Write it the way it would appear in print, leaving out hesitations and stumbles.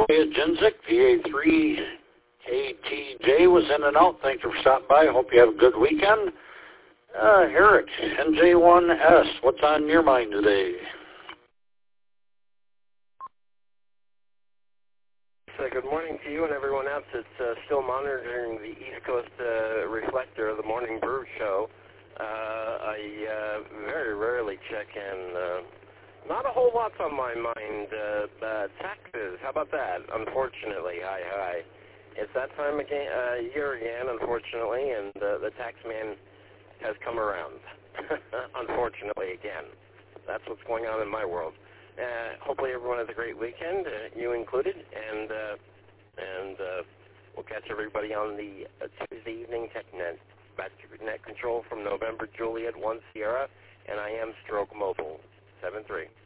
Jinzik, VA3KTJ was in and out. Thank you for stopping by. Hope you have a good weekend. Eric, NJ1S, what's on your mind today? Good morning to you and everyone else that's still monitoring the East Coast reflector of the Morning Brew Show. I very rarely check in. Not a whole lot's on my mind. Taxes, how about that? Unfortunately, hi. It's that time again, year again, unfortunately, and the tax man has come around. Unfortunately, again. That's what's going on in my world. Hopefully everyone has a great weekend, you included, and we'll catch everybody on the Tuesday evening TechNet. Back to net control from November Juliet 1 Sierra, and I am Stroke Mobile 73.